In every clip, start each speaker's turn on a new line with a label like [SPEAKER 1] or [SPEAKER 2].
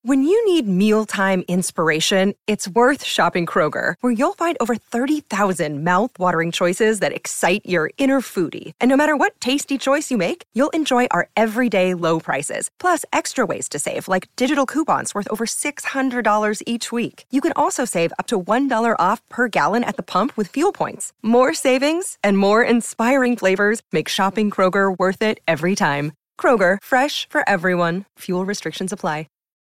[SPEAKER 1] When you need mealtime inspiration, it's worth shopping Kroger, where you'll find over 30,000 mouth-watering choices that excite your inner foodie. And no matter what tasty choice you make, you'll enjoy our everyday low prices, plus extra ways to save, like digital coupons worth over $600 each week. You can also save up to $1 off per gallon at the pump with fuel points. More savings and more inspiring flavors make shopping Kroger worth it every time. Kroger, fresh for everyone. Fuel restrictions apply.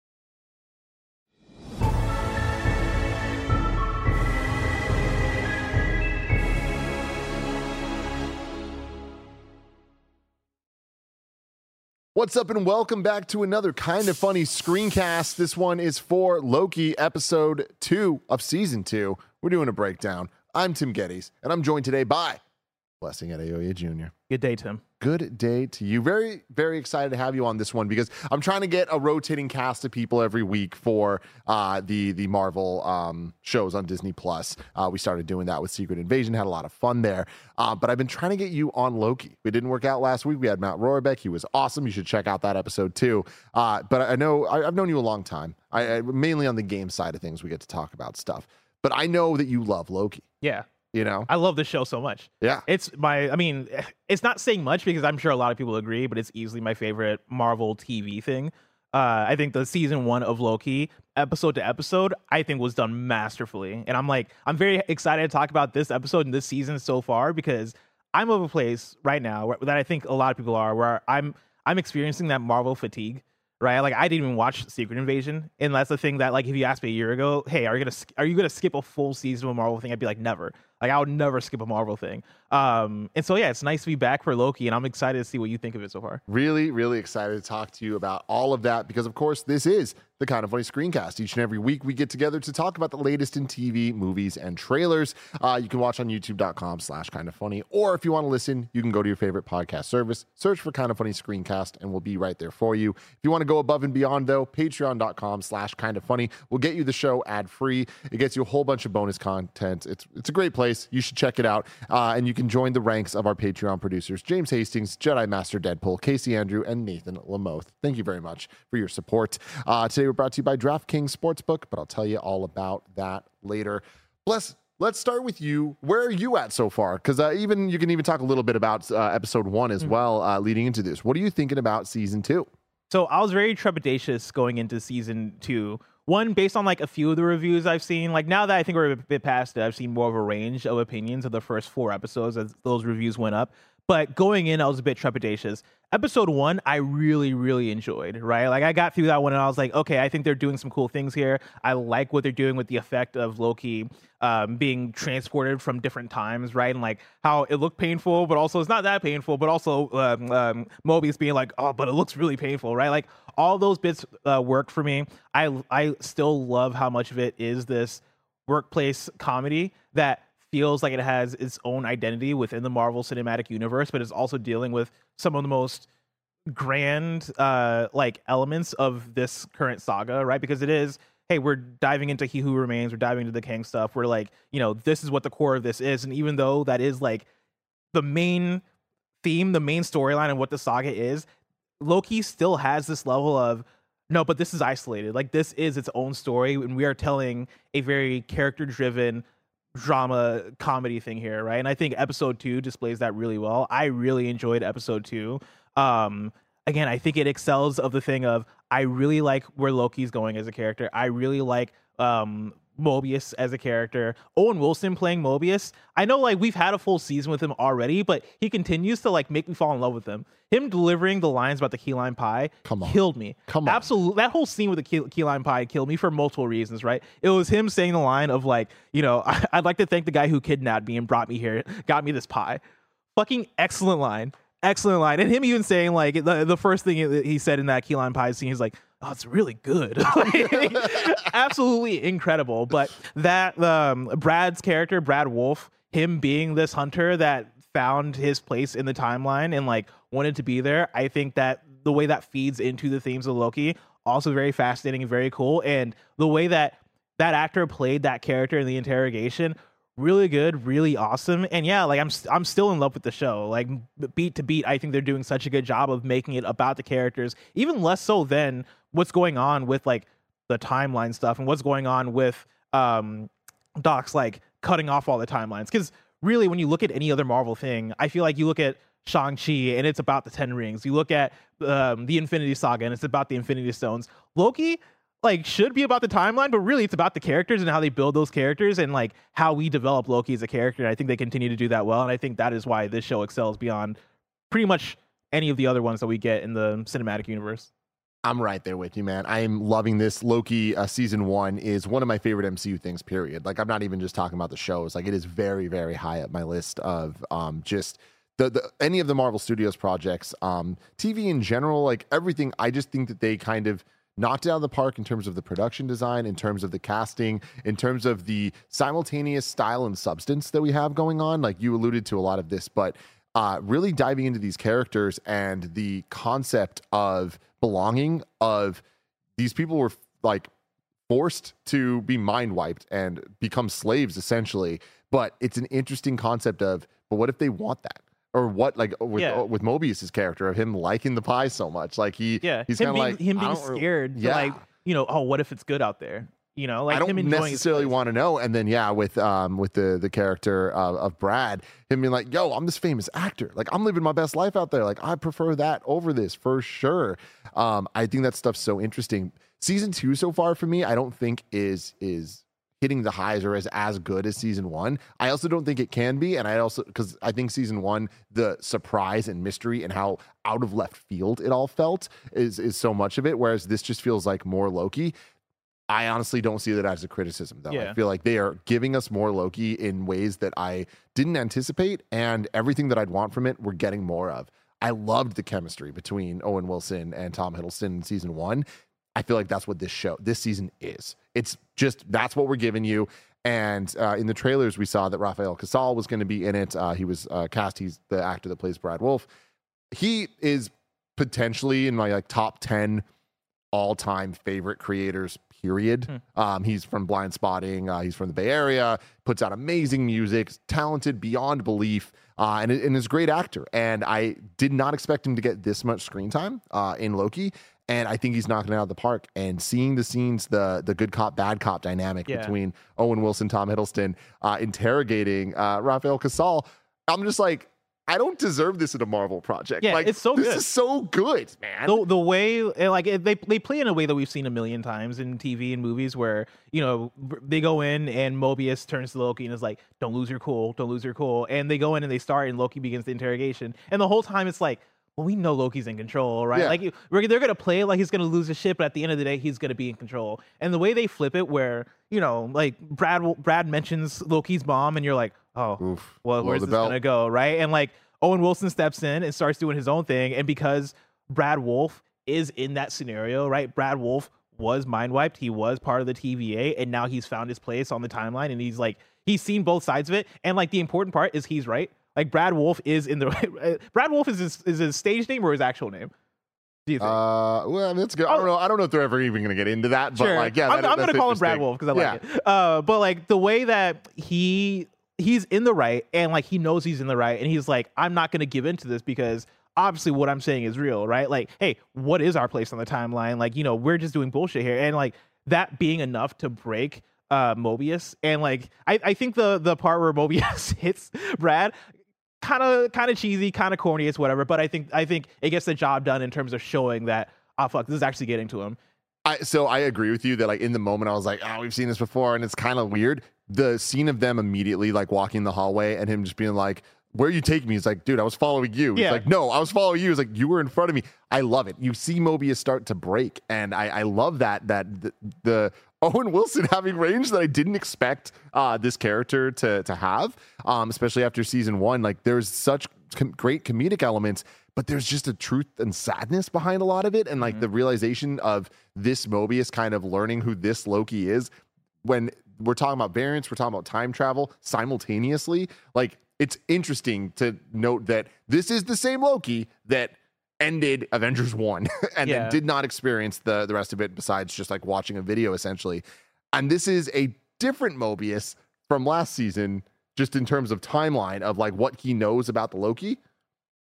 [SPEAKER 2] What's up and welcome back to another kind of funny screencast. This one is for Loki episode 2 of season 2. We're doing a breakdown. I'm Tim Geddes and I'm joined today by Blessing Adeoye Jr.
[SPEAKER 3] Good day, Tim.
[SPEAKER 2] Good day to you. Very, very excited to have you on this one because I'm trying to get a rotating cast of people every week for the Marvel shows on Disney Plus. We started doing that with Secret Invasion, had a lot of fun there. But I've been trying to get you on Loki. It didn't work out last week. We had Matt Rohrbeck. He was awesome. You should check out that episode too. But I know I've known you a long time. I mainly on the game side of things. We get to talk about stuff. But I know that you love Loki.
[SPEAKER 3] Yeah.
[SPEAKER 2] You know,
[SPEAKER 3] I love this show so much.
[SPEAKER 2] Yeah.
[SPEAKER 3] It's not saying much because I'm sure a lot of people agree, but it's easily my favorite Marvel TV thing. I think the season 1 of Loki, episode to episode, I think was done masterfully. And I'm very excited to talk about this episode and this season so far because I'm of a place right now that I think a lot of people are, where I'm experiencing that Marvel fatigue. Right, like I didn't even watch Secret Invasion, and that's the thing that, like, if you asked me a year ago, hey, are you gonna skip a full season of a Marvel thing? I'd be like, never. Like, I would never skip a Marvel thing. And so yeah, it's nice to be back for Loki, and I'm excited to see what you think of it so far.
[SPEAKER 2] Really, really excited to talk to you about all of that because, of course, this is the Kind of Funny Screencast. Each and every week, we get together to talk about the latest in TV, movies, and trailers. You can watch on youtube.com/kindoffunny, or if you want to listen, you can go to your favorite podcast service, search for Kind of Funny Screencast, and we'll be right there for you. If you want to go above and beyond, though, patreon.com/kindoffunny will get you the show ad-free. It gets you a whole bunch of bonus content. It's a great place. You should check it out. And you can join the ranks of our Patreon producers, James Hastings, Jedi Master Deadpool, Casey Andrew, and Nathan Lamoth. Thank you very much for your support. Today we're brought to you by DraftKings Sportsbook, but I'll tell you all about that later. Bless, let's start with you. Where are you at so far? Because you can even talk a little bit about episode 1 as well, leading into this. What are you thinking about season 2?
[SPEAKER 3] So I was very trepidatious going into season 2. One, based on like a few of the reviews I've seen, like now that I think we're a bit past it, I've seen more of a range of opinions of the first 4 episodes as those reviews went up. But going in, I was a bit trepidatious. Episode 1, I really, really enjoyed, right? Like I got through that one and I was like, okay, I think they're doing some cool things here. I like what they're doing with the effect of Loki being transported from different times, right? And like how it looked painful, but also it's not that painful, but also Mobius being like, oh, but it looks really painful, right? Like all those bits worked for me. I still love how much of it is this workplace comedy that feels like it has its own identity within the Marvel Cinematic Universe, but is also dealing with some of the most grand like elements of this current saga, right? Because it is, hey, we're diving into He Who Remains, we're diving into the Kang stuff. We're like, this is what the core of this is. And even though that is like the main theme, the main storyline of what the saga is, Loki still has this level of, no, but this is isolated. Like this is its own story, and we are telling a very character-driven drama comedy thing here, right? And I think episode 2 displays that really well. I really enjoyed episode 2. Again, I think it excels of the thing of, I really like where Loki's going as a character. I really like Mobius as a character. Owen Wilson playing Mobius. I know like we've had a full season with him already, but he continues to like make me fall in love with him. Him delivering the lines about the key lime pie killed me. Absolutely. That whole scene with the key lime pie killed me for multiple reasons, right? It was him saying the line of like, I'd like to thank the guy who kidnapped me and brought me here, got me this pie. Fucking excellent line. Excellent line. And him even saying like the first thing he said in that key lime pie scene, he's like, oh, it's really good. Absolutely incredible. But that Brad's character, Brad Wolf, him being this hunter that found his place in the timeline and like wanted to be there, I think that the way that feeds into the themes of Loki, also very fascinating and very cool. And the way that actor played that character in the interrogation, really good, really awesome. And yeah, like I'm still in love with the show. Like beat to beat, I think they're doing such a good job of making it about the characters, even less so than what's going on with like the timeline stuff and what's going on with Doc's like cutting off all the timelines. Because really, when you look at any other Marvel thing, I feel like you look at Shang-Chi and it's about the 10 rings. You look at the Infinity Saga and it's about the Infinity Stones. Loki like should be about the timeline, but really it's about the characters and how they build those characters and like how we develop Loki as a character. And I think they continue to do that well. And I think that is why this show excels beyond pretty much any of the other ones that we get in the cinematic universe.
[SPEAKER 2] I'm right there with you, man. I'm loving this. Loki season 1 is one of my favorite MCU things, period. Like, I'm not even just talking about the shows. Like, it is very, very high up my list of just the any of the Marvel Studios projects, TV in general, like everything. I just think that they kind of knocked it out of the park in terms of the production design, in terms of the casting, in terms of the simultaneous style and substance that we have going on. Like, you alluded to a lot of this, but really diving into these characters and the concept of belonging, of these people were like forced to be mind wiped and become slaves essentially. But it's an interesting concept of, but what if they want that? Or what, like with Mobius's character of him liking the pie so much, like he's kind of like
[SPEAKER 3] him being scared, to like, you know, oh, what if it's good out there? You know, like
[SPEAKER 2] I don't
[SPEAKER 3] him enjoying
[SPEAKER 2] necessarily want to know. And then with the character of Brad, him being like, yo, I'm this famous actor, like I'm living my best life out there, like I prefer that over this for sure. I think that stuff's so interesting. Season 2 so far for me, I don't think is hitting the highs or is as good as season 1. I also don't think it can be, and I also, because I think season 1, the surprise and mystery and how out of left field it all felt is so much of it, whereas this just feels like more Loki. I honestly don't see that as a criticism, though. I feel like they are giving us more Loki in ways that I didn't anticipate, and everything that I'd want from it, we're getting more of. I loved the chemistry between Owen Wilson and Tom Hiddleston in season 1. I feel like that's what this season is. It's just, that's what we're giving you. And in the trailers, we saw that Rafael Casal was going to be in it. He was cast. He's the actor that plays Brad Wolf. He is potentially in my like top 10 all-time favorite creators, period. He's from Blind Spotting. He's from the Bay Area, puts out amazing music, talented beyond belief, and is a great actor. And I did not expect him to get this much screen time in Loki. And I think he's knocking it out of the park. And seeing the scenes, the good cop, bad cop dynamic between Owen Wilson, Tom Hiddleston, interrogating Rafael Casal, I'm just like, I don't deserve this in a Marvel project.
[SPEAKER 3] Yeah,
[SPEAKER 2] like,
[SPEAKER 3] it's so good.
[SPEAKER 2] This is so good, man.
[SPEAKER 3] The way, like, they play in a way that we've seen a million times in TV and movies where, you know, they go in and Mobius turns to Loki and is like, don't lose your cool, don't lose your cool. And they go in and they start and Loki begins the interrogation. And the whole time it's like, well, we know Loki's in control, right?
[SPEAKER 2] Yeah.
[SPEAKER 3] Like, they're going to play it like he's going to lose his shit, but at the end of the day, he's going to be in control. And the way they flip it where, you know, like, Brad mentions Loki's mom, and you're like, oh,
[SPEAKER 2] Oof,
[SPEAKER 3] well, where's this going to go, right? And, like, Owen Wilson steps in and starts doing his own thing, and because Brad Wolf is in that scenario, right? Brad Wolf was mind wiped. He was part of the TVA, and now he's found his place on the timeline, and he's, like, he's seen both sides of it. And, like, the important part is he's right. Like, Brad Wolf is in the Brad Wolf is his stage name or his actual name? Do you think?
[SPEAKER 2] Well, I mean, that's good. I don't know if they're ever even going to get into that, but like, yeah,
[SPEAKER 3] I'm going to call him Brad Wolf because I like it. But like the way that he's in the right, and like he knows he's in the right, and he's like, I'm not going to give into this because obviously what I'm saying is real, right? Like, hey, what is our place on the timeline? Like, you know, we're just doing bullshit here, and like that being enough to break Mobius, and like I think the part where Mobius hits Brad, kind of cheesy, kind of corny, it's whatever, but I think it gets the job done in terms of showing that, oh fuck, this is actually getting to him.
[SPEAKER 2] So I agree with you that like in the moment I was like, oh, we've seen this before, and it's kind of weird. The scene of them immediately like walking the hallway and him just being like, where you take me? He's like, dude, I was following you. He's like, no, I was following you. He's like, you were in front of me. I love it. You see Mobius start to break, and I love that the Owen Wilson having range that I didn't expect this character to have, especially after season 1. Like, there's such great comedic elements, but there's just a truth and sadness behind a lot of it, and like the realization of this Mobius kind of learning who this Loki is. When we're talking about variants, we're talking about time travel simultaneously. Like, it's interesting to note that this is the same Loki that ended Avengers 1 and then did not experience the rest of it besides just like watching a video essentially. And this is a different Mobius from last season, just in terms of timeline of like what he knows about the Loki.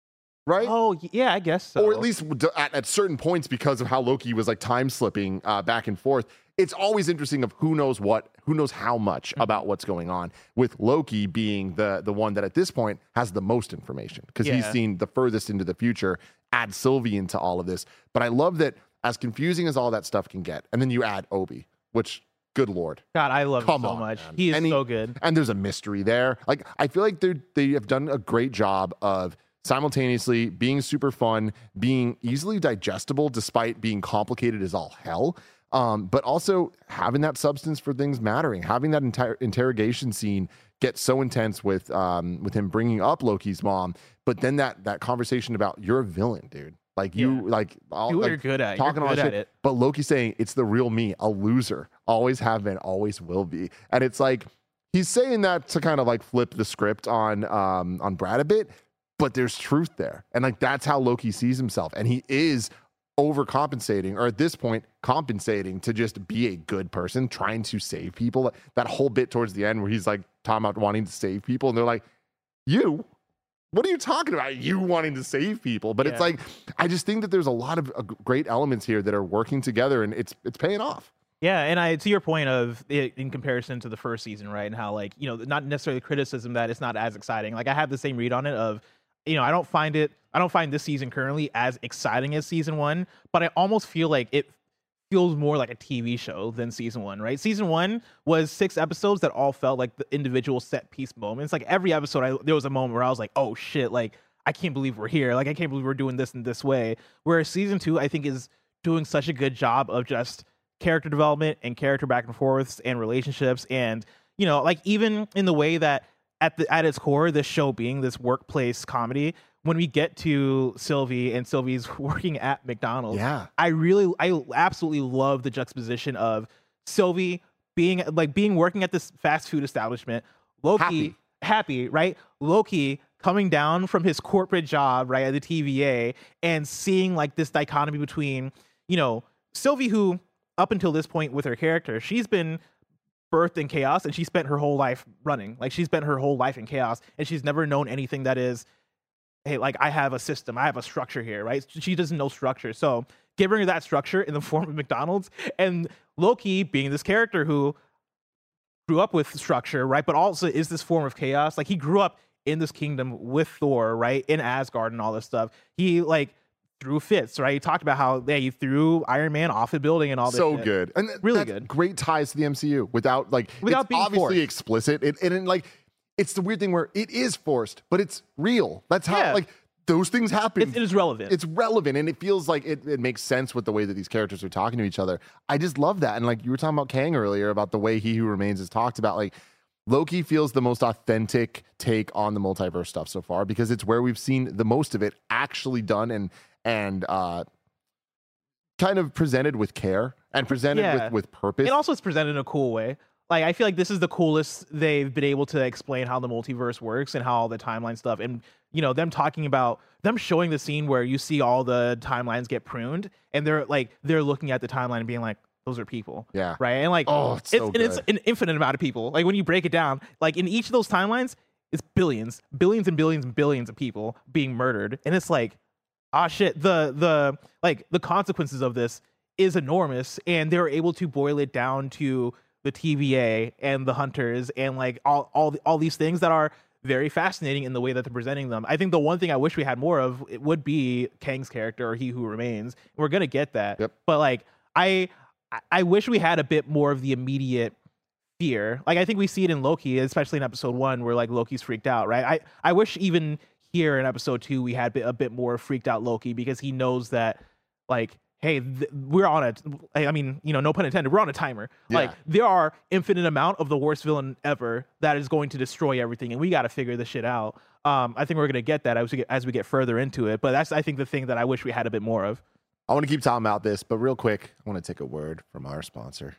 [SPEAKER 2] right?
[SPEAKER 3] Oh, yeah, I guess so.
[SPEAKER 2] Or at least at certain points, because of how Loki was like time slipping back and forth. It's always interesting of who knows how much about what's going on, with Loki being the one that at this point has the most information because he's seen the furthest into the future. Add Sylvie into all of this. But I love that, as confusing as all that stuff can get, and then you add Obi, which, good Lord.
[SPEAKER 3] God, I love him so much. Man. He is so good.
[SPEAKER 2] And there's a mystery there. Like, I feel like they have done a great job of simultaneously being super fun, being easily digestible despite being complicated as all hell, but also having that substance for things mattering, having that entire interrogation scene get so intense with him bringing up Loki's mom, but then that conversation about, you're a villain, dude. Like you're
[SPEAKER 3] good at
[SPEAKER 2] talking all that shit,
[SPEAKER 3] it.
[SPEAKER 2] but Loki saying it's the real me, a loser, always have been, always will be, and it's like he's saying that to kind of like flip the script on Brad a bit, but there's truth there, and like that's how Loki sees himself, and he is overcompensating, or at this point compensating to just be a good person, trying to save people. That whole bit towards the end where he's like talking about wanting to save people, and they're like, you. What are you talking about? You wanting to save people? But it's like, I just think that there's a lot of great elements here that are working together, and it's paying off.
[SPEAKER 3] Yeah, and to your point of it in comparison to the first season, right? And how, like, you know, not necessarily criticism that it's not as exciting. Like, I have the same read on it of, you know, I don't find this season currently as exciting as season 1, but I almost feel like it feels more like a TV show than season 1, right? Season 1 was 6 episodes that all felt like the individual set piece moments. Like every episode, there was a moment where I was like, oh shit, like I can't believe we're here. Like I can't believe we're doing this in this way. Whereas season 2, I think, is doing such a good job of just character development and character back and forths and relationships. And, you know, like even in the way that at its core, this show being this workplace comedy, when we get to Sylvie and Sylvie's working at McDonald's, I absolutely love the juxtaposition of Sylvie being working at this fast food establishment, Loki happy, right? Loki coming down from his corporate job, right, at the TVA, and seeing like this dichotomy between, you know, Sylvie, who up until this point with her character, she's been birthed in chaos, and she spent her whole life running. Like she spent her whole life in chaos, and she's never known anything that is, hey, like I have a system, I have a structure here, right? She doesn't know structure. So giving her that structure in the form of McDonald's, and Loki being this character who grew up with structure, right? But also is this form of chaos. Like he grew up in this kingdom with Thor, right? In Asgard and all this stuff. He like threw fits, right? He talked about how he threw Iron Man off a building and all this.
[SPEAKER 2] So
[SPEAKER 3] shit.
[SPEAKER 2] good. And
[SPEAKER 3] really good.
[SPEAKER 2] Great ties to the MCU without being obviously forced. Explicit. And like, it's the weird thing where it is forced, but it's real. That's how like those things happen.
[SPEAKER 3] It is relevant.
[SPEAKER 2] It's relevant, and it feels like it makes sense with the way that these characters are talking to each other. I just love that. And like you were talking about Kang earlier, about the way He Who Remains is talked about, like Loki feels the most authentic take on the multiverse stuff so far, because it's where we've seen the most of it actually done and kind of presented with care and presented with purpose.
[SPEAKER 3] And also it's presented in a cool way. Like, I feel like this is the coolest they've been able to explain how the multiverse works and how all the timeline stuff, and, you know, them showing the scene where you see all the timelines get pruned, and they're looking at the timeline and being like, those are people. Yeah. Right. And like, it's an infinite amount of people. Like when you break it down, like in each of those timelines, it's billions and billions and billions of people being murdered. And it's like, shit, the consequences of this is enormous. And they were able to boil it down to the TVA and the hunters and like all these things that are very fascinating in the way that they're presenting them. I think the one thing I wish we had more of, it would be Kang's character, or He Who Remains. We're gonna get that. Yep. But like I wish we had a bit more of the immediate fear. Like I think we see it in Loki, especially in episode 1, where like Loki's freaked out, right? I wish even here in episode 2 we had a bit more freaked out Loki, because he knows that like, hey, we're on I mean, you know, no pun intended, we're on a timer. Yeah. Like there are infinite amount of the worst villain ever that is going to destroy everything, and we got to figure this shit out. I think we're going to get that as we get further into it. But that's, I think, the thing that I wish we had a bit more of.
[SPEAKER 2] I want to keep talking about this, but real quick, I want to take a word from our sponsor.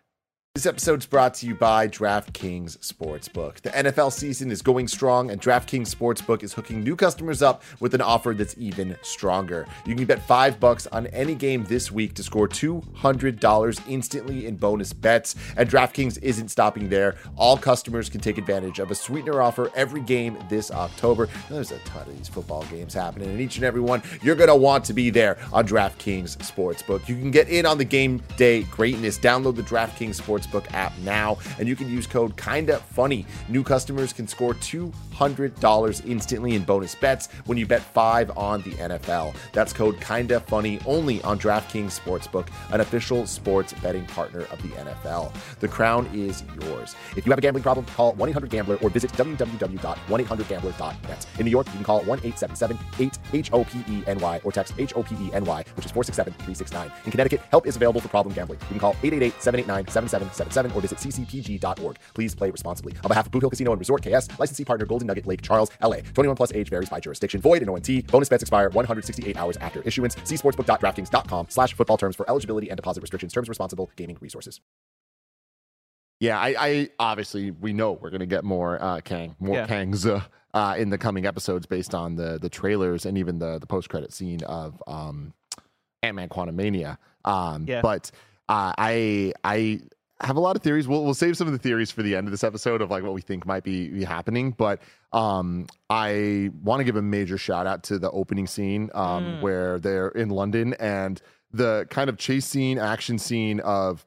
[SPEAKER 2] This episode's brought to you by DraftKings Sportsbook. The NFL season is going strong, and DraftKings Sportsbook is hooking new customers up with an offer that's even stronger. You can bet $5 on any game this week to score $200 instantly in bonus bets, and DraftKings isn't stopping there. All customers can take advantage of a sweetener offer every game this October. There's a ton of these football games happening, and each and every one you're going to want to be there on DraftKings Sportsbook. You can get in on the game day greatness. Download the DraftKings Sportsbook app now, and you can use code KINDAFUNNY. New customers can score $200 instantly in bonus bets when you bet $5 on the NFL. That's code KINDAFUNNY only on DraftKings Sportsbook, an official sports betting partner of the NFL. The crown is yours. If you have a gambling problem, call 1-800-GAMBLER or visit www.1800gambler.net. In New York, you can call 1-877-8-HOPENY or text HOPENY, which is 467-369. In Connecticut, help is available for problem gambling. You can call 888-789-7777 or visit ccpg.org. Please play responsibly. On behalf of Boot Hill Casino and Resort KS, licensee partner Golden Nugget Lake Charles, LA. 21 plus age varies by jurisdiction. Void in ONT. Bonus bets expire 168 hours after issuance. See sportsbook.draftkings.com/football terms for eligibility and deposit restrictions. Terms responsible gaming resources. Yeah, I obviously we know we're gonna get more Kangs in the coming episodes based on the trailers and even the post credit scene of Ant-Man Quantumania. But I have a lot of theories. We'll save some of the theories for the end of this episode of like what we think might be happening. But I want to give a major shout out to the opening scene where they're in London and the kind of chase scene, action scene of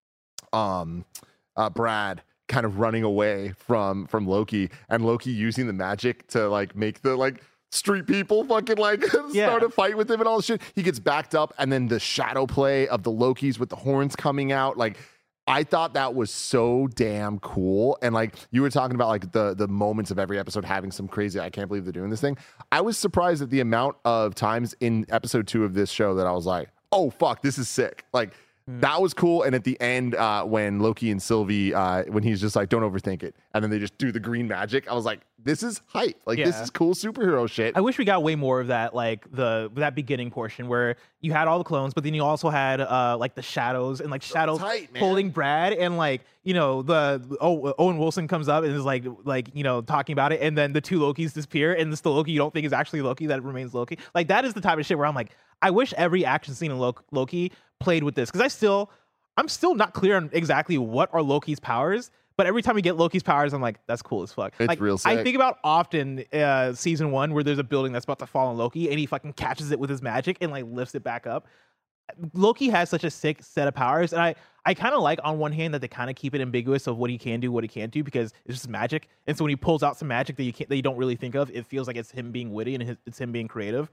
[SPEAKER 2] Brad kind of running away from Loki, and Loki using the magic to like make the like street people fucking like start a fight with him and all this shit. He gets backed up, and then the shadow play of the Lokis with the horns coming out. Like, I thought that was so damn cool. And like you were talking about like the moments of every episode having some crazy, I can't believe they're doing this thing. I was surprised at the amount of times in episode 2 of this show that I was like, oh fuck, this is sick. Like, that was cool. And at the end, when Loki and Sylvie, when he's just like, don't overthink it, and then they just do the green magic, I was like, this is hype. Like, this is cool superhero shit.
[SPEAKER 3] I wish we got way more of that, like that beginning portion where you had all the clones, but then you also had like the shadows and like shadows holding Brad, and like, you know, Owen Wilson comes up and is like you know, talking about it, and then the two Lokis disappear, and it's the Loki you don't think is actually Loki that remains Loki. Like, that is the type of shit where I'm like, I wish every action scene in Loki played with this, because I'm still not clear on exactly what are Loki's powers, but every time we get Loki's powers, I'm like, that's cool as fuck.
[SPEAKER 2] It's
[SPEAKER 3] like,
[SPEAKER 2] real sick.
[SPEAKER 3] I think about often season 1 where there's a building that's about to fall on Loki, and he fucking catches it with his magic and like lifts it back up. Loki has such a sick set of powers, and I kind of like, on one hand, that they kind of keep it ambiguous of what he can do, what he can't do, because it's just magic. And so when he pulls out some magic that you don't really think of, it feels like it's him being witty and it's him being creative.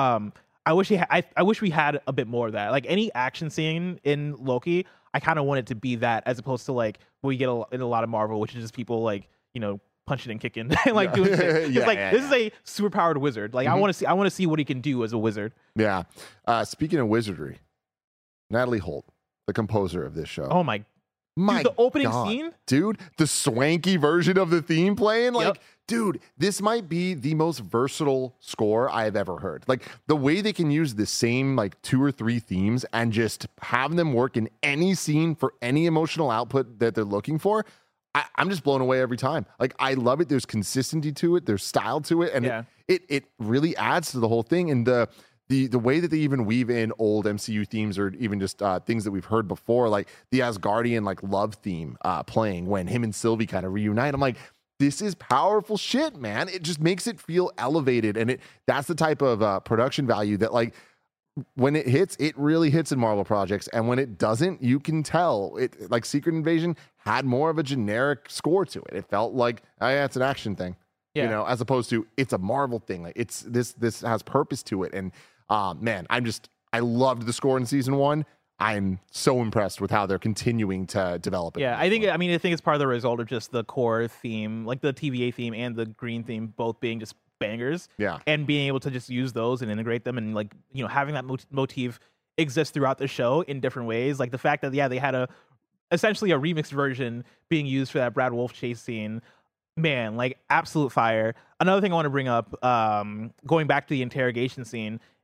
[SPEAKER 3] I wish we had a bit more of that. Like, any action scene in Loki, I kind of want it to be that, as opposed to like what we get in a lot of Marvel, which is just people like, you know, punching and kicking and like doing shit. This is a superpowered wizard. Like, I want to see what he can do as a wizard.
[SPEAKER 2] Yeah. Speaking of wizardry, Natalie Holt, the composer of this show.
[SPEAKER 3] Oh my dude, the opening scene,
[SPEAKER 2] dude, the swanky version of the theme playing, like, dude, this might be the most versatile score I have ever heard. Like, the way they can use the same like 2 or 3 themes and just have them work in any scene for any emotional output that they're looking for. I'm just blown away every time. Like, I love it. There's consistency to it. There's style to it, and it really adds to the whole thing. And the way that they even weave in old MCU themes, or even just things that we've heard before, like the Asgardian like love theme playing when him and Sylvie kind of reunite. I'm like, this is powerful shit, man. It just makes it feel elevated, and that's the type of production value that, like, when it hits, it really hits in Marvel projects, and when it doesn't, you can tell. It, like, Secret Invasion had more of a generic score to it. It felt like, oh yeah, it's an action thing, you know, as opposed to it's a Marvel thing. Like, it's this has purpose to it, and man, I loved the score in season 1. I'm so impressed with how they're continuing to develop it.
[SPEAKER 3] Yeah, I think it's part of the result of just the core theme, like the TVA theme and the green theme, both being just bangers. Yeah. And being able to just use those and integrate them, and, like, you know, having that motif exist throughout the show in different ways. Like the fact that, they had essentially a remixed version being used for that Brad Wolf chase scene. Man, like, absolute fire. Another thing I want to bring up, going back to the interrogation scene,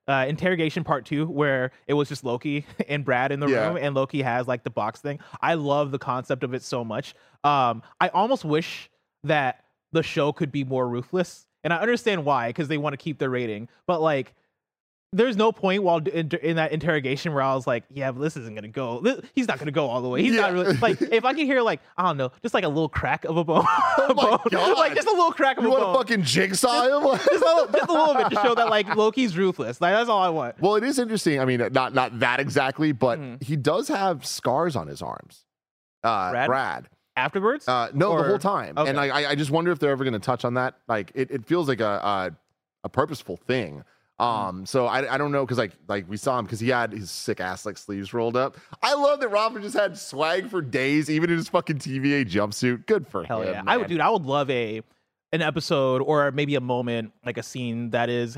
[SPEAKER 3] Interrogation Part 2, where it was just Loki and Brad in the room, and Loki has like the box thing. I love the concept of it so much. I almost wish that the show could be more ruthless, and I understand why, because they want to keep their rating, but like there's no point while in that interrogation where I was like, yeah, but this isn't gonna go. He's not gonna go all the way. He's not really like. If I can hear like, I don't know, just like a little crack of a bone,
[SPEAKER 2] God.
[SPEAKER 3] like just a little crack of a bone.
[SPEAKER 2] You want to fucking jigsaw him?
[SPEAKER 3] just a little bit to show that like Loki's ruthless. Like that's all I want.
[SPEAKER 2] Well, it is interesting. I mean, not that exactly, but he does have scars on his arms. Brad.
[SPEAKER 3] Afterwards?
[SPEAKER 2] No, the whole time. Okay. And I just wonder if they're ever going to touch on that. Like it feels like a purposeful thing. So I don't know, because like we saw him because he had his sick ass like sleeves rolled up. I love that Robin just had swag for days, even in his fucking TVA jumpsuit. Good for him.
[SPEAKER 3] Yeah.
[SPEAKER 2] Man.
[SPEAKER 3] I would love an episode or maybe a moment, like a scene that is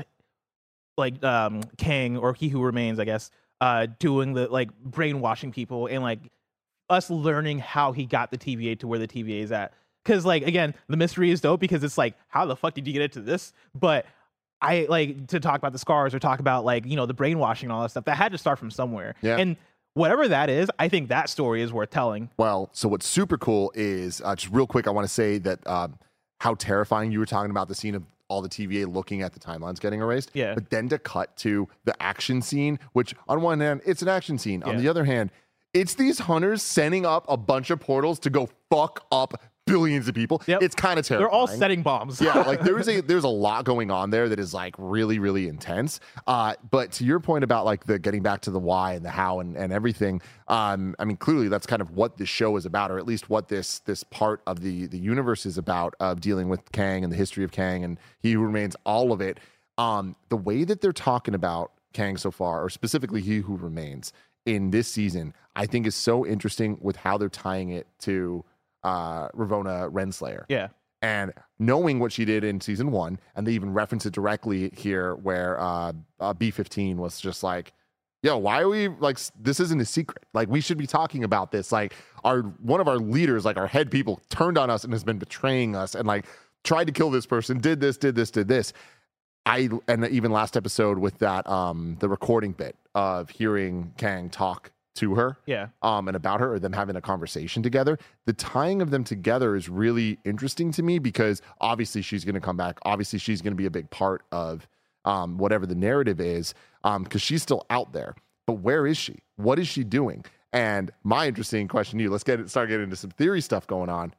[SPEAKER 3] like Kang or He Who Remains, I guess, doing the like brainwashing people and like us learning how he got the TVA to where the TVA is at. Because like again, the mystery is dope because it's like, how the fuck did you get into this? But I like to talk about the scars or talk about like, the brainwashing and all that stuff. That had to start from somewhere.
[SPEAKER 2] Yeah.
[SPEAKER 3] And whatever that is, I think that story is worth telling.
[SPEAKER 2] Well, so what's super cool is just real quick, I want to say that how terrifying you were talking about the scene of all the TVA looking at the timelines getting erased.
[SPEAKER 3] Yeah.
[SPEAKER 2] But then to cut to the action scene, which on one hand, it's an action scene. On the other hand, it's these hunters setting up a bunch of portals to go fuck up billions of people.
[SPEAKER 3] Yep.
[SPEAKER 2] It's kind of terrifying.
[SPEAKER 3] They're all setting bombs.
[SPEAKER 2] Yeah, like there's a lot going on there that is like really, really intense. But to your point about like the getting back to the why and the how and everything, I mean, clearly that's kind of what this show is about, or at least what this part of the universe is about, of dealing with Kang and the history of Kang and He Who Remains, all of it. The way that they're talking about Kang so far, or specifically He Who Remains in this season, I think is so interesting with how they're tying it to Ravonna Renslayer.
[SPEAKER 3] Yeah.
[SPEAKER 2] And knowing what she did in season 1, and they even reference it directly here where B-15 was just like, yo, why are we like, this isn't a secret. Like, we should be talking about this. Like, one of our leaders, like our head people, turned on us and has been betraying us and like tried to kill this person, did this. And even last episode with that, the recording bit of hearing Kang talk to her, and about her, or them having a conversation together. The tying of them together is really interesting to me because obviously she's going to come back. Obviously she's going to be a big part of whatever the narrative is, because she's still out there. But where is she? What is she doing? And my interesting question to you, let's start getting into some theory stuff going on.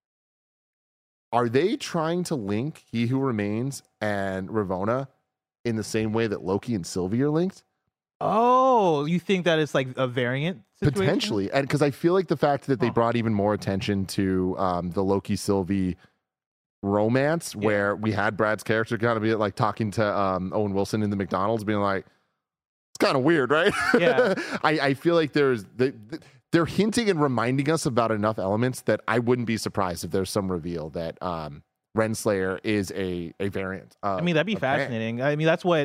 [SPEAKER 2] Are they trying to link He Who Remains and Ravonna in the same way that Loki and Sylvie are linked?
[SPEAKER 3] Oh, you think that it's like a variant situation?
[SPEAKER 2] Potentially. And because I feel like the fact that they brought even more attention to the Loki Sylvie romance, where we had Brad's character kind of be like talking to Owen Wilson in the McDonald's, being like, it's kind of weird, right?
[SPEAKER 3] Yeah.
[SPEAKER 2] I feel like they're hinting and reminding us about enough elements that I wouldn't be surprised if there's some reveal that Renslayer is a variant.
[SPEAKER 3] I mean, that'd be fascinating. I mean, that's what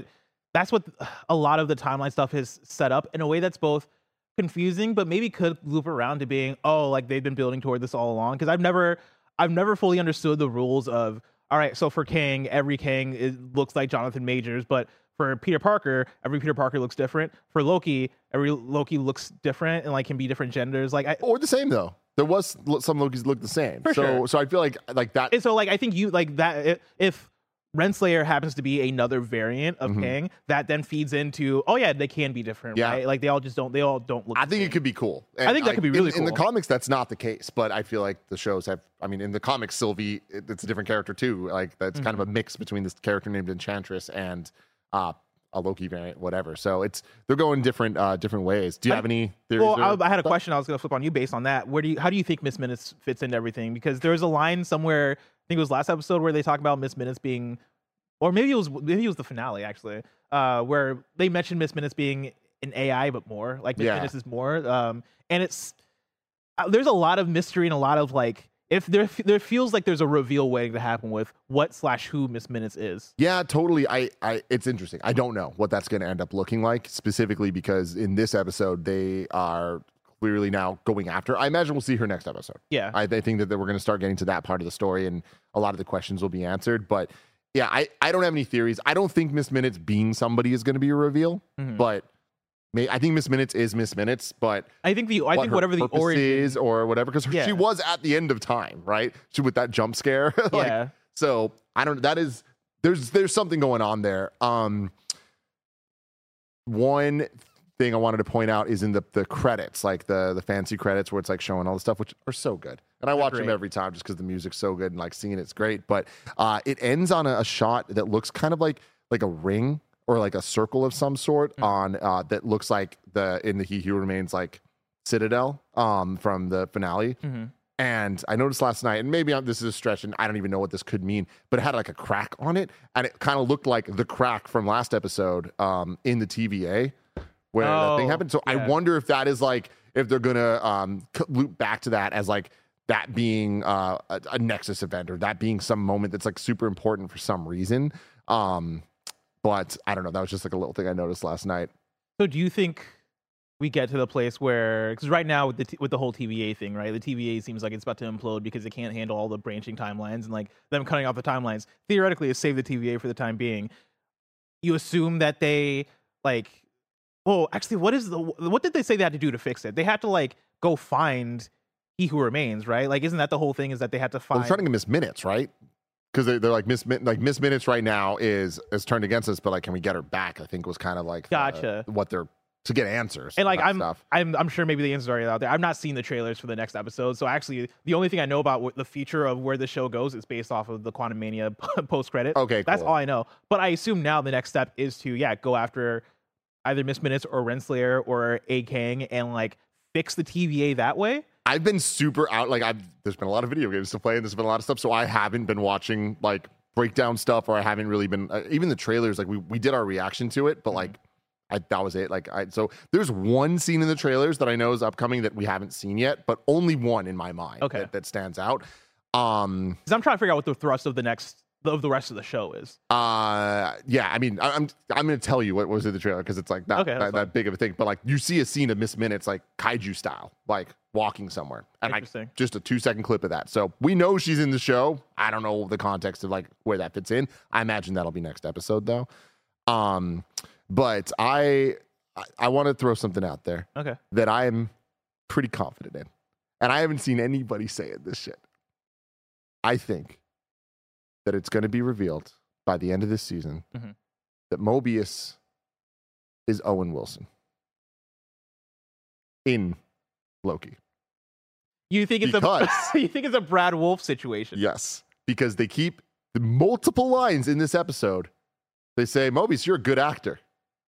[SPEAKER 3] a lot of the timeline stuff is set up in a way that's both confusing, but maybe could loop around to being, like they've been building toward this all along. Because I've never fully understood the rules of, all right, so for Kang, every Kang looks like Jonathan Majors, but for Peter Parker, every Peter Parker looks different. For Loki, every Loki looks different and like can be different genders.
[SPEAKER 2] Or the same though. There was some Lokis look the same. So I feel like that.
[SPEAKER 3] And so like I think you like that if Renslayer happens to be another variant of Kang, that then feeds into, they can be different, right? Like they all don't look.
[SPEAKER 2] I think it could be cool. And
[SPEAKER 3] I think that could be really cool.
[SPEAKER 2] In the comics, that's not the case, but I feel like the shows have. I mean, in the comics, Sylvie, it's a different character too. Like that's kind of a mix between this character named Enchantress and a Loki variant, whatever. So they're going different ways. Do you have any theories?
[SPEAKER 3] Well, I had a question I was going to flip on you based on that. How do you think Miss Minutes fits into everything? Because there's a line somewhere, I think it was last episode, where they talk about Miss Minutes being, or maybe it was the finale actually, where they mentioned Miss Minutes being an AI, but more like Miss Minutes is more. And it's there's a lot of mystery and a lot of like, if there feels like there's a reveal waiting to happen with what/who Miss Minutes is.
[SPEAKER 2] Yeah, totally. It's interesting. I don't know what that's going to end up looking like, specifically because in this episode they are clearly now going after. I imagine we'll see her next episode.
[SPEAKER 3] Yeah,
[SPEAKER 2] I think that we're going to start getting to that part of the story, and a lot of the questions will be answered. But yeah, I don't have any theories. I don't think Miss Minutes being somebody is going to be a reveal, but I think Miss Minutes is Miss Minutes, but
[SPEAKER 3] I think whatever the origin
[SPEAKER 2] is or whatever, because she was at the end of time, right? She with that jump scare.
[SPEAKER 3] Yeah.
[SPEAKER 2] So I don't. That is there's something going on there. One thing I wanted to point out is in the credits, like the fancy credits where it's like showing all the stuff, which are so good. And I watch them every time just because the music's so good and like seeing it's great. But it ends on a shot that looks kind of like a ring or like a circle of some sort on that looks like in the He Who Remains like Citadel from the finale. And I noticed last night, and maybe this is a stretch, and I don't even know what this could mean, but it had like a crack on it, and it kind of looked like the crack from last episode in the TVA where that thing happened. So I wonder if that is like, if they're gonna loop back to that as like that being a Nexus event, or that being some moment that's like super important for some reason. But I don't know. That was just like a little thing I noticed last night.
[SPEAKER 3] So do you think we get to the place where, because right now with the whole TVA thing, right? The TVA seems like it's about to implode because it can't handle all the branching timelines, and like them cutting off the timelines theoretically is save the TVA for the time being. You assume that they like, well, actually, what did they say they had to do to fix it? They had to like go find He Who Remains, right? Like, isn't that the whole thing? Is that they had to find?
[SPEAKER 2] Well, they're trying to Miss Minutes, right? Because they're like Miss Minutes right now is turned against us, but like, can we get her back? I think was kind of like what they're to get answers.
[SPEAKER 3] And like I'm sure maybe the answers are already out there. I've not seen the trailers for the next episode, so actually the only thing I know about the future of where the show goes is based off of the Quantum Mania post credit.
[SPEAKER 2] Okay,
[SPEAKER 3] that's
[SPEAKER 2] cool.
[SPEAKER 3] all I know. But I assume now the next step is to go after either Miss Minutes or Renslayer or A Kang and like fix the TVA that way.
[SPEAKER 2] I've been super out. Like there's been a lot of video games to play, and there's been a lot of stuff, so I haven't been watching like breakdown stuff, or I haven't really been even the trailers. Like we did our reaction to it, but like. That was it. So there's one scene in the trailers that I know is upcoming that we haven't seen yet, but only one in my mind that stands out.
[SPEAKER 3] Because I'm trying to figure out what the thrust of the rest of the show is.
[SPEAKER 2] Yeah. I mean, I'm going to tell you what was in the trailer because it's like that big of a thing. But like you see a scene of Miss Minutes like kaiju style, like walking somewhere, and like just a 2-second clip of that. So we know she's in the show. I don't know the context of like where that fits in. I imagine that'll be next episode though. But I want to throw something out there that I am pretty confident in. And I haven't seen anybody say it this shit. I think that it's going to be revealed by the end of this season that Mobius is Owen Wilson in Loki.
[SPEAKER 3] You think it's a Brad Wolf situation?
[SPEAKER 2] Yes, because they keep the multiple lines in this episode. They say, Mobius, you're a good actor.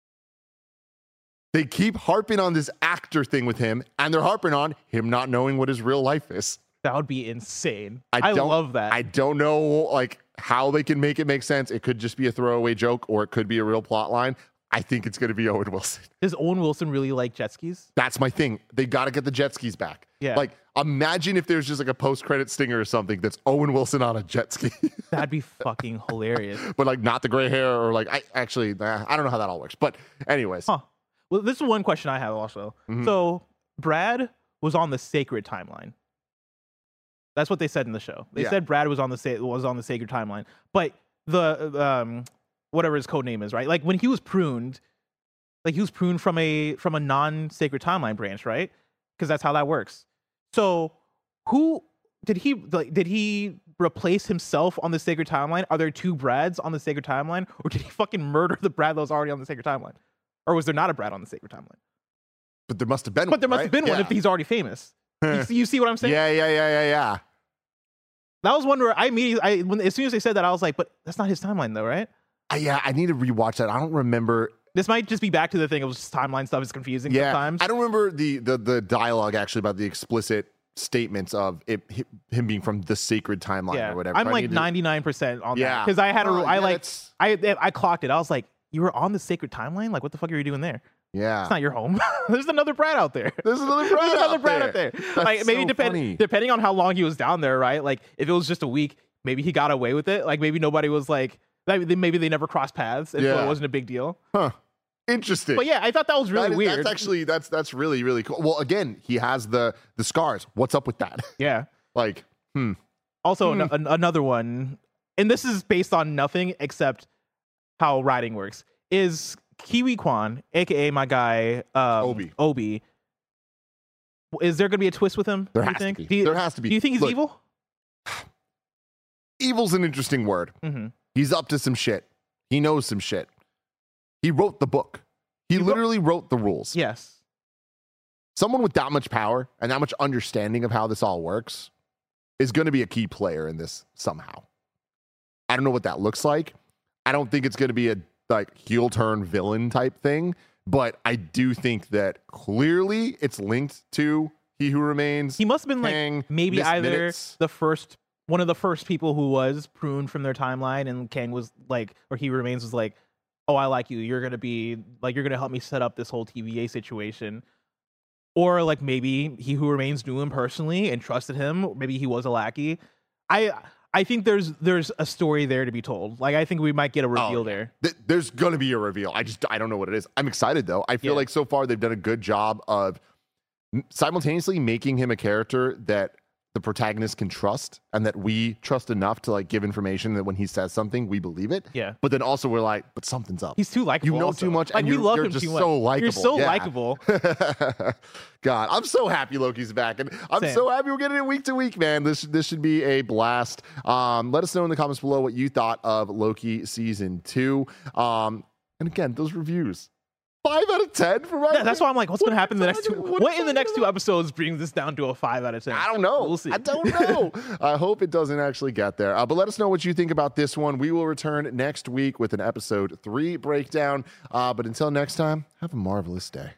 [SPEAKER 2] They keep harping on this actor thing with him, and they're harping on him not knowing what his real life is.
[SPEAKER 3] That would be insane. I love that.
[SPEAKER 2] I don't know like how they can make it make sense. It could just be a throwaway joke, or it could be a real plot line. I think it's going to be Owen Wilson.
[SPEAKER 3] Does Owen Wilson really like jet skis?
[SPEAKER 2] That's my thing. They got to get the jet skis back.
[SPEAKER 3] Yeah.
[SPEAKER 2] Like, imagine if there's just like a post-credit stinger or something that's Owen Wilson on a jet ski.
[SPEAKER 3] That'd be fucking hilarious.
[SPEAKER 2] But like not the gray hair, or like I don't know how that all works. But anyways.
[SPEAKER 3] Huh. Well, this is one question I have also. So Brad was on the sacred timeline. That's what they said in the show. They said Brad was on the sacred timeline. But the whatever his code name is, right? Like when he was pruned, from a non-sacred timeline branch, right? Because that's how that works. So who did he replace himself on the sacred timeline? Are there two Brads on the sacred timeline, or did he fucking murder the Brad that was already on the sacred timeline? Or was there not a Brad on the sacred timeline?
[SPEAKER 2] But there must have been
[SPEAKER 3] one. But there must have been one if he's already famous. You see what I'm saying?
[SPEAKER 2] Yeah.
[SPEAKER 3] That was one where as soon as they said that, I was like, but that's not his timeline though, right?
[SPEAKER 2] I need to rewatch that. I don't remember.
[SPEAKER 3] This might just be back to the thing of timeline stuff is confusing sometimes.
[SPEAKER 2] I don't remember the dialogue actually about the explicit statements of him being from the sacred timeline or whatever.
[SPEAKER 3] I'm like 99% on that. Because I clocked it. I was like, you were on the sacred timeline? Like, what the fuck are you doing there?
[SPEAKER 2] Yeah.
[SPEAKER 3] It's not your home. There's another Brad out there.
[SPEAKER 2] There's another Brad out there.
[SPEAKER 3] That's like maybe depending on how long he was down there, right? Like if it was just a week, maybe he got away with it. Like maybe nobody was like, maybe they never crossed paths, and so it wasn't a big deal.
[SPEAKER 2] Huh. Interesting.
[SPEAKER 3] But yeah, I thought that was really weird.
[SPEAKER 2] That's actually that's really, really cool. Well, again, he has the scars. What's up with that?
[SPEAKER 3] Yeah.
[SPEAKER 2] Like,
[SPEAKER 3] Also, another one. and this is based on nothing except how writing works, is Kiwi Kwan, aka my guy Obi. Is there going to be a twist with him?
[SPEAKER 2] There has to be. There has to be.
[SPEAKER 3] Do you think he's evil?
[SPEAKER 2] Evil's an interesting word.
[SPEAKER 3] Mm-hmm.
[SPEAKER 2] He's up to some shit. He knows some shit. He wrote the book. He literally wrote the rules.
[SPEAKER 3] Yes.
[SPEAKER 2] Someone with that much power and that much understanding of how this all works is going to be a key player in this somehow. I don't know what that looks like. I don't think it's going to be a like heel turn villain type thing, but I do think that clearly it's linked to He Who Remains.
[SPEAKER 3] He must have been
[SPEAKER 2] Kang,
[SPEAKER 3] like maybe either
[SPEAKER 2] Minutes.
[SPEAKER 3] one of the first people who was pruned from their timeline, and Kang was like, or He Who Remains was like, oh, I like you. You're going to help me set up this whole TVA situation. Or like maybe He Who Remains knew him personally and trusted him. Maybe he was a lackey. I think there's a story there to be told. Like I think we might get a reveal there.
[SPEAKER 2] There's going to be a reveal. I don't know what it is. I'm excited though. I feel like so far they've done a good job of simultaneously making him a character that the protagonist can trust and that we trust enough to like give information that when he says something, we believe it.
[SPEAKER 3] Yeah.
[SPEAKER 2] But then also we're like, but something's up.
[SPEAKER 3] He's too likable.
[SPEAKER 2] You know
[SPEAKER 3] also.
[SPEAKER 2] too much.
[SPEAKER 3] Like,
[SPEAKER 2] and
[SPEAKER 3] we love
[SPEAKER 2] you're
[SPEAKER 3] him
[SPEAKER 2] just
[SPEAKER 3] too much.
[SPEAKER 2] so likable.
[SPEAKER 3] You're so likable.
[SPEAKER 2] God, I'm so happy Loki's back. And I'm so happy we're getting it week to week, man. This should be a blast. Let us know in the comments below what you thought of Loki season 2. And again, those reviews. 5 out of 10 for my
[SPEAKER 3] that's why I'm like, what's going to happen in the next two? What in the next 2 episodes brings this down to a 5 out of 10?
[SPEAKER 2] I don't know.
[SPEAKER 3] We'll see.
[SPEAKER 2] I don't know. I hope it doesn't actually get there. But let us know what you think about this one. We will return next week with an episode 3 breakdown. But until next time, have a marvelous day.